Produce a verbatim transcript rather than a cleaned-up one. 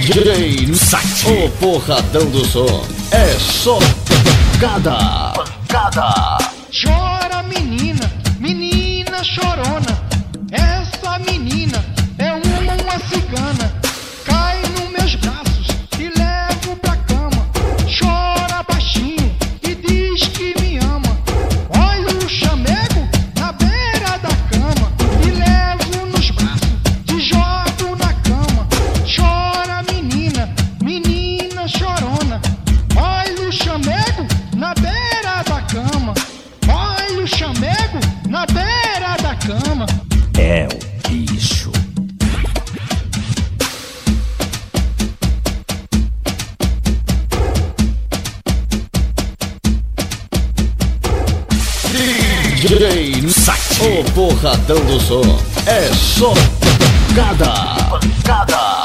D J Site, o porradão do som. É só pancada, pancada. Chora menina, menina chorona. Essa menina é uma, uma cigana. Cai nos meus braços e levo pra cama. Chora baixinho e diz que me ama. Olha o chamego na beira da cama e levo nos braços, te jogo na cama. Chora menina, menina chorona. Olha o chamego na beira da cama. Olha o chamego na beira da cama. É o bicho. D J Site, o porradão do som. É só pancada, pancada.